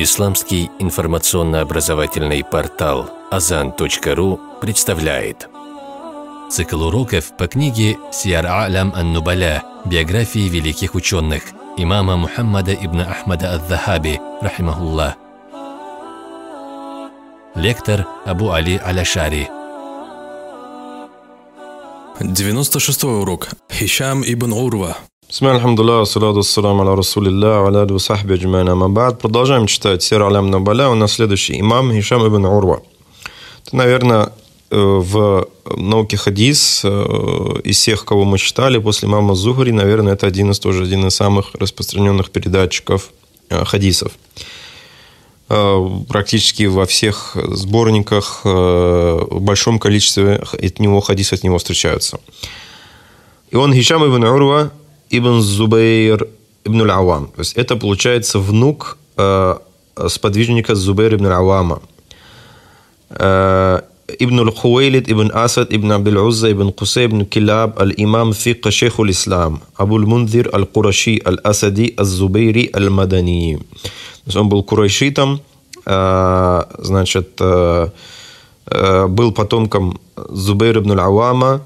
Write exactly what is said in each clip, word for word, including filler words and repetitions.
Исламский информационно-образовательный портал азан точка ру представляет цикл уроков по книге «Сиар А'лям ан-Нубаля. Биографии великих ученых» имама Мухаммада ибн Ахмада ад-Дахаби, рахимахуллах. Лектор Абу Али Аляшари. девяносто шестой урок. Хишам ибн Урва. Бисмилля, алхамдулилlah, ассалату ассаламу аля расулиллах, аля аду сахби аджмаин, ама ба'д. Продолжаем читать Сир А'лям ан-Нубаля. У нас следующий имам Хишам ибн Урва. Это, наверное, в науке хадис из всех, кого мы читали после имама Зухри, наверное, это один из тоже один из самых распространенных передатчиков хадисов. Практически во всех сборниках в большом количестве от него хадисов от него встречаются. И он Хишам ибн Урва ибн Зубейр ибн аль-Авам. То есть это, получается, внук сподвижника Зубейр ибн аль-Авама. ابن الخويلد ابن أسد ابن عبد العزة ابن قصي ابن كلاب الإمام ثقة شيخ الإسلام أبو المنذر القرشي الأسدي الزبيري المدني. То есть он был курайшитом, значит, был потомком Зубейра ибн аль-Авама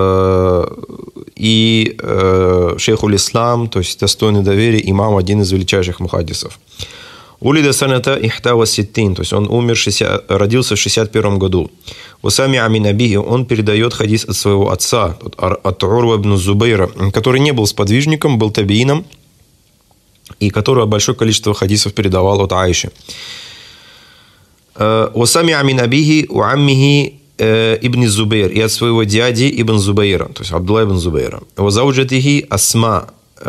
и шейхуль Ислам, то есть достойный доверия, имам, один из величайших мухаддисов. Улида саната ихта ва ситтин, то есть он умер, родился в шестьдесят первом году. Усами амин абихи, он передает хадис от своего отца, от Урва ибн Зубейра, который не был сподвижником, был табиином, и который большое количество хадисов передавал от Аиши. Усами амин абихи у аммихи ибн Зубейр, и от своего дяди ибн Зубейра, то есть Абдулла ибн Зубейра. Вазауджатихи Асма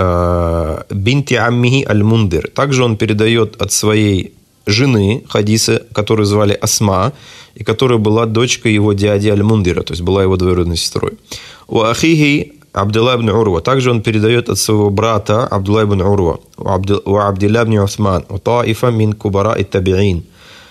бинти аммихи аль-Мундир. Также он передает от своей жены хадисы, которую звали Асма, и которая была дочкой его дяди аль-Мундира, то есть была его двоюродной сестрой. У ахихи Абдулла ибн Урва. Также он передает от своего брата Абдулла ибн Урва. У Абдилла ибн Усман. У таифа мин кубара и табиин.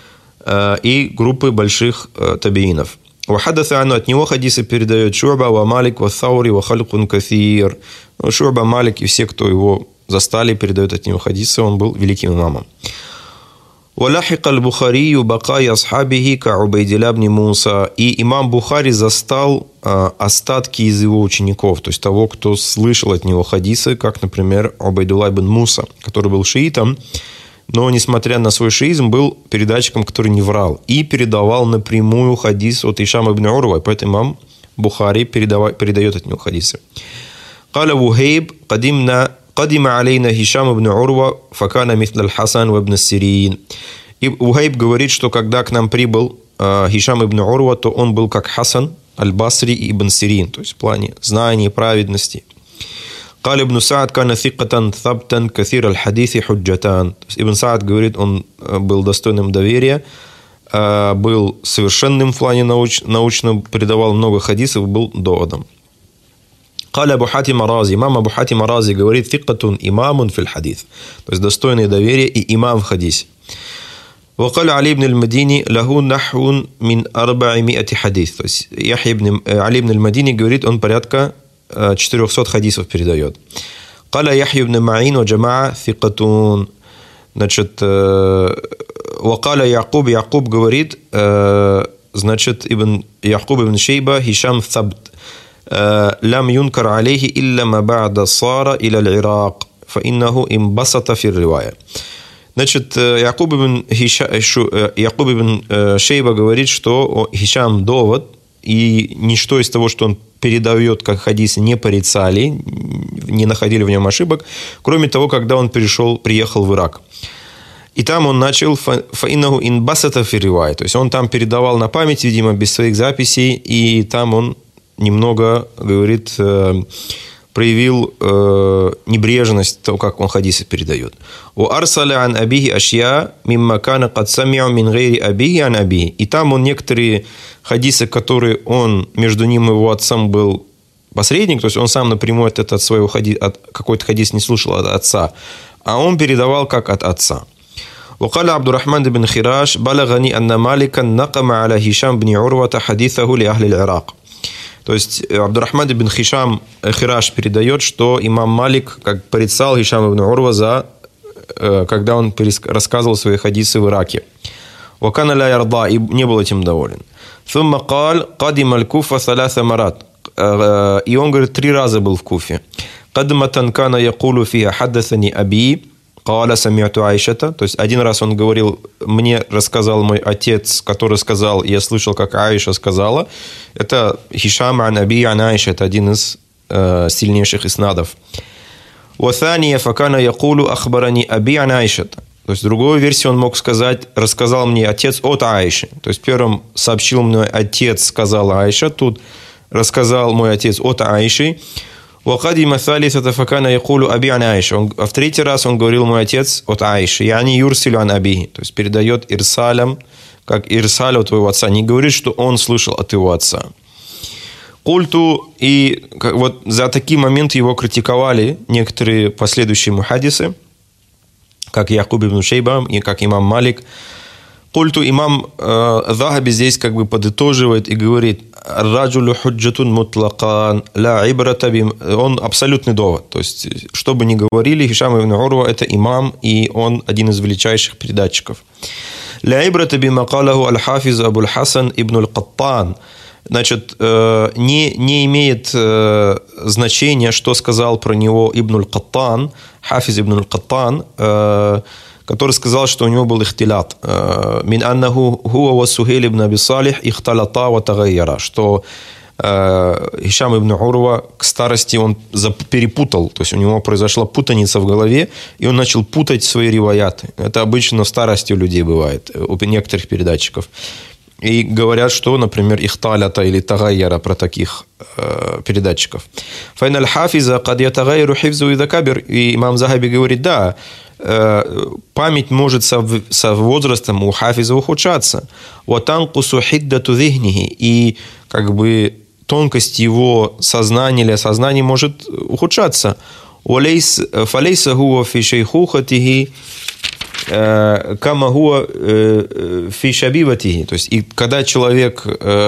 И группы больших табиинов. Вахадаса от него хадисы передает Шу'ба, ва Малик, ва Саури, ва Халькун Кафир. Шу'ба, Малик и все, кто его застали, передают от него хадисы. Он был великим имамом. وَلَحِقَ الْبُخَارِيُّ بَقَايَ أَصْحَابِهِ كَعُبَيْدِلَّهِ бни Муса. И имам Бухари застал а, остатки из его учеников, то есть того, кто слышал от него хадисы, как, например, Убайдуллах ибн Муса, который был шиитом, но, несмотря на свой шиизм, был передатчиком, который не врал, и передавал напрямую хадис от Хишама ибн Урва, поэтому имам Бухари передает от него хадисы. قال وهيب قدمنا قدم علينا هشام بن عروة فكان مثل الحسن وابن السيرين. И Ухайб говорит, что когда к нам прибыл Хишам ибн Урва, то он был как Хасан аль-Басри и ибн Сирин, то есть в плане знаний и праведности. قال ابن سعد كان ثقة ثبتا كثير الحديث حجتان. Ибн Саад говорит, он был достойным доверия, был совершенным в плане науч, научно, передавал много хадисов, был доводом. قال أبو حاتم الرازي, имам Абу Хатим ар-Рази говорит, ثقة إمام في الحديث, то есть достойный доверия и имам в хадисе. وقال علي بن المديني له نحو من أربعمائة حديث, то есть Яхья ибн Али ибн аль-Мадини говорит, он порядка четырехсот хадисов передает. قال يحيى بن معين وجماعة ثقة. Значит, وقال يعقوب, Якуб говорит, значит, ибн Якуб ибн Шейба, Хишам ثبت. لم ينكر عليه إلا ما بعد صار إلى العراق فإنه انبسط في الرواية. Значит, Якуб ибн, Якуб ибн Шейба говорит, что Хишам довод, и ничто из того, что он передает как хадисы, не порицали, не находили в нем ошибок, кроме того, когда он перешел, приехал в Ирак. И там он начал фаиннаху инбасата фи ривая, то есть он там передавал на память, видимо, без своих записей, и там он немного, говорит, проявил небрежность того, как он хадисы передает. У арсаля ан абихи ашья мимма кана кад сами'у мин гайри абихи ан абихи. И там он некоторые хадисы, которые он, между ним и его отцом был посредник, то есть он сам напрямую от, от своего хадиса, от какой-то хадис не слушал от отца, а он передавал как от отца. وقال عبد الرحمن بن خراش بلغني أن مالكا نقم على هشام بن عروة حديثه لأهل العراق. То есть Абдурахман ибн Хишам Хираш передает, что имам Малик как порицал Хишам ибн Урва за когда он рассказывал свои хадисы в Ираке. وَكَانَ لَا يَرْضَى, и не был этим доволен. ثُمَّ قَالْ قَدِمَ الْكُوفَ ثَلَاثَ مرات. И он, говорит, три раза был в Куфе. قَدْمَةً كَانَ يَقُولُ فِيهَا حَدَّثَنِي أَبِي قَالَ سَمِعْتُ عَائِشَةَ. То есть один раз он говорил, мне рассказал мой отец, который сказал, я слышал, как Аиша сказала. Это Хишам ан Аби ан Аиша, это один из э, сильнейших иснадов. وَثَانِيَ فَكَانَ يَقُولُ أَخْبَرَنِي أَبِي عَنْ عَائِشَةَ. То есть в другой версии он мог сказать, рассказал мне отец от Аиши. То есть первым сообщил мне отец, сказал Аиша, тут рассказал мой отец от Аиши. وَقَدِمَ ثَالِثَةَ فَكَانَ يَقُولُ أَبِي عَنْ عَائِشَةَ. А в третий раз он говорил мой отец от Аиши. يعني يُرْسِلُ عَنْ أَبِيهِ. То есть передает ирсалям, как ирсаль от твоего отца. Не говорит, что он слышал от его отца. Культу, и вот за такие моменты его критиковали некоторые последующие мухаддисы, как Якуб ибн Шейба и как имам Малик. Культу, имам э, Захаби здесь как бы подытоживает и говорит: «Раджулю худжатун мутлакан, ла ибрата бим». Он абсолютный довод. То есть, что бы ни говорили, Хишам ибн Урва – это имам, и он один из величайших передатчиков. «Ла ибрата бима калаху аль-хафиз Абуль Хасан ибн аль-Каттан». Значит, не, не имеет значения, что сказал про него Ибн аль-Каттан, Хафиз Ибн аль-Каттан, который сказал, что у него был ихтилят. «Мин аннаху хуа ва Сухейль ибн Аби Салих ихталата ва тагайяра», что Хишам ибн Урва к старости он перепутал, то есть у него произошла путаница в голове, и он начал путать свои риваяты. Это обычно в старости у людей бывает, у некоторых передатчиков. И говорят, что, например, ихталята или тагайяра про таких э, передатчиков. «Файн аль-хафиза кад ятагайяру хифзу ида кабир». И имам Захаби говорит, да, э, память может со, со возрастом у хафиза ухудшаться. «Ватанкусу хиддату зихнихи». И как бы тонкость его сознания или осознания может ухудшаться. «Фалейса хуа фи шейхухатихи кама хуа фи шабибатихи». То есть, и когда человек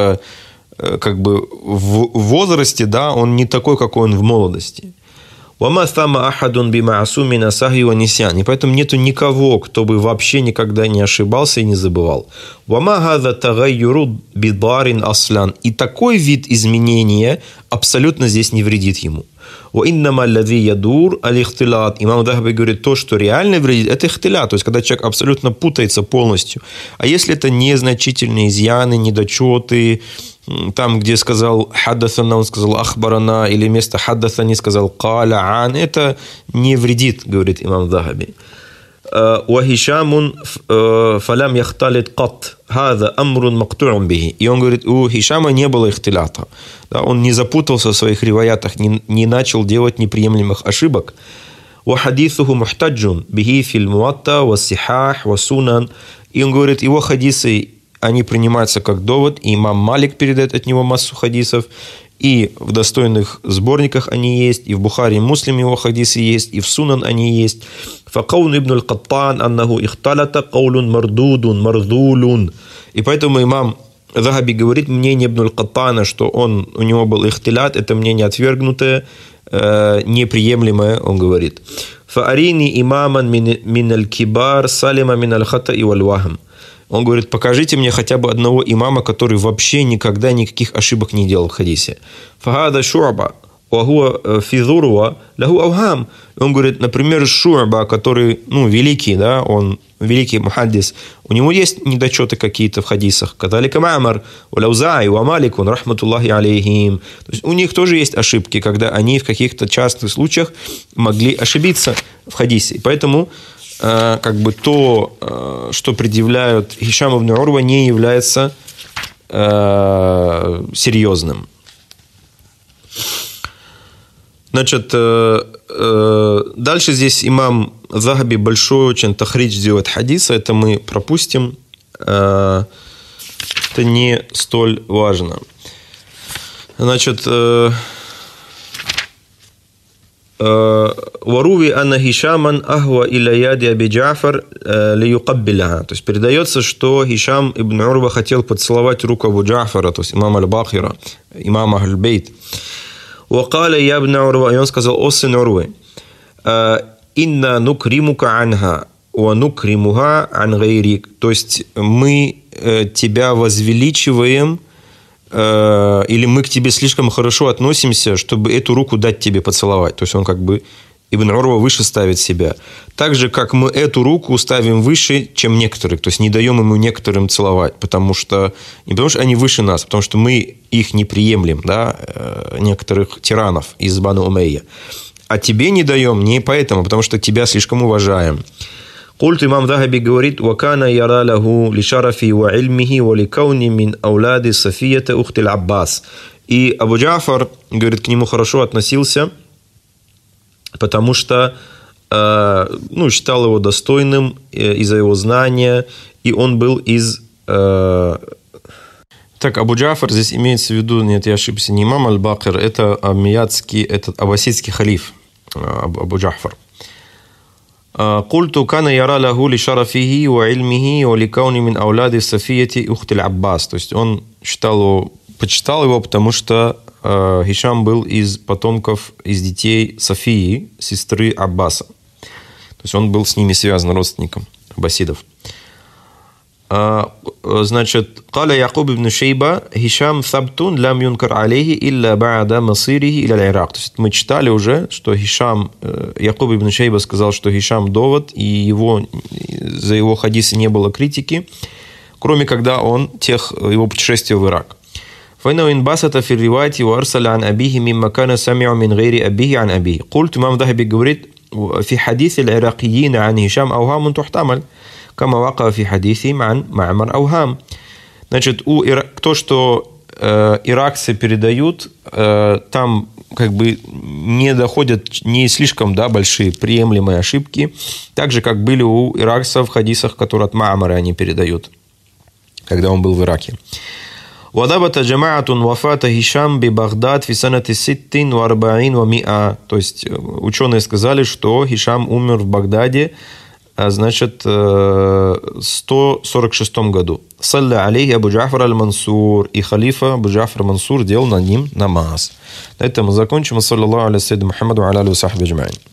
как бы в возрасте, да, он не такой, какой он в молодости. «Вама стама ахадун бимаасумина сахи ва нисян». И поэтому нету никого, кто бы вообще никогда не ошибался и не забывал. «Вама хаза тагайюру бидарин аслян». И такой вид изменения абсолютно здесь не вредит ему. «Ваиннама аллади ядур аль-ихтилат». Имам Захаби говорит, то, что реально вредит, это ихтилат. То есть, когда человек абсолютно путается полностью. А если это незначительные изъяны, недочеты, там, где сказал хаддасана, он сказал ахбарана, или вместо хаддасани сказал каля ан, это не вредит, говорит имам Захаби. «Вахишамун фалям яхталит кат, хаза амрун макту'ун бихи». И он говорит, у Хишама не было ихтилята. Он не запутался в своих риваятах, не, не начал делать неприемлемых ошибок. «Вахадисуху мухтаджун бихи фил муатта ва сихах ва сунан». И он говорит, его хадисы, они принимаются как довод, и имам Малик передает от него массу хадисов, и в достойных сборниках они есть, и в Бухари и Муслим его хадисы есть, и в Сунан они есть. «Факаун ибн аль-Каттан аннаху ихталата каулун мардудун мардулун». И поэтому имам Захаби говорит, мнение ибн аль-Каттана, что он, у него был ихтилят, это мнение отвергнутое, э, неприемлемое, он говорит. «Фаарини имаман мин аль-кибар салима мин аль-хата и валь-вахм». Он говорит, покажите мне хотя бы одного имама, который вообще никогда никаких ошибок не делал в хадисе. «Фагада Шу'ба, вахуа физуруа, лаху авхам». Он говорит, например, Шу'ба, который, ну, великий, да, он великий мухаддис, у него есть недочеты какие-то в хадисах. «Каталика Ма'мар, валяузай, ва Маликун, рахматуллахи алейхим». То есть у них тоже есть ошибки, когда они в каких-то частых случаях могли ошибиться в хадисе. И поэтому как бы то, что предъявляют Хишам ибн Урва, не является э, серьезным. Значит, э, э, дальше здесь имам Захаби большой очень тахридж делает хадиса, это мы пропустим, э, это не столь важно. Значит, э, «Варуви анна Хишаман ахва иля яди Аби Джафар лиюкаббиляха». То есть передается, что Хишам ибн Урва хотел поцеловать руку Абу Джафара, то есть имама аль-Бахира, имама аль-Бейт. «Вакаля я ибн Урва», и он сказал, «О сын Урвы, «Инна нукримука анха, ва нукримуха ан гайрик». То есть мы тебя возвеличиваем, или мы к тебе слишком хорошо относимся, чтобы эту руку дать тебе поцеловать. То есть он как бы, Ибн Урва выше ставит себя. Так же, как мы эту руку ставим выше, чем некоторых. То есть не даем ему некоторым целовать. Потому что, не потому что они выше нас, а потому что мы их не приемлем, да, некоторых тиранов из Бану Умейя. А тебе не даем не поэтому, потому что тебя слишком уважаем. Культ имам Захаби говорит: «Вакана яра лаху лишарафи ва ильмихи ва ликауни мин ауляди Софията ухтиль Аббас». И Абу Джафар, говорит, к нему хорошо относился, потому что э, ну, считал его достойным э, из-за его знания, и он был из... Э... Так, Абу Джафар здесь имеется в виду, нет, я ошибся, не имам Аль-Бакир, это аммиядский, этот аббасидский халиф Абу Джафар. «Культу кана яра лаху ли шарафихи ва ильмихи ва ликауни мин ауляди Софияти ухтиль Аббас». То есть он считал его, почитал его, потому что э, Хишам был из потомков, из детей Софии, сестры Аббаса. То есть он был с ними связан, родственником аббасидов. Значит, «Каля Якуб ибн Шейба, Хишам сабтун лам юнкар алейхи илля ба'да масирихи иля Ирак». То есть мы читали уже, что Хишам, Якуб ибн Шейба сказал, что Хишам довод, и его, за его хадисы не было критики, кроме когда он тех, его путешествия в Ирак. فإنه انبسط في الرواية وأرسل عن أبيه مما كان سمع من غير أبيه عن أبيه. قلت إمام ذهبي говорит: في حديث العراقيين عن هشام أوهام تحتمل كما وقع في حديثهم عن معمر أوهام. Значит, у Ира... то, что э, иракцы передают, э, там как бы не доходят, не слишком, да, большие приемлемые ошибки, так же, как были у иракцев в хадисах, которые от Маамара они передают, когда он был в Ираке. وَضَبَتَ جَمَاعَةٌ وَفَاةَ هِشَامْ بِبَغْدَادِ فِي سَنَةِ سِتٍّ وَأَرْبَعِينَ وَمِئَةٍ. То есть ученые сказали, что Хишам умер в Багдаде, значит, в сто сорок шестом году. «Салля алейхи Абу Джафар аль-Мансур». И халифа Абу Джафар Мансур делал над ним намаз. На этом мы закончим. Саллаллаху аля саййидина Мухаммаду ва аля алихи ва сахбихи аджмаин.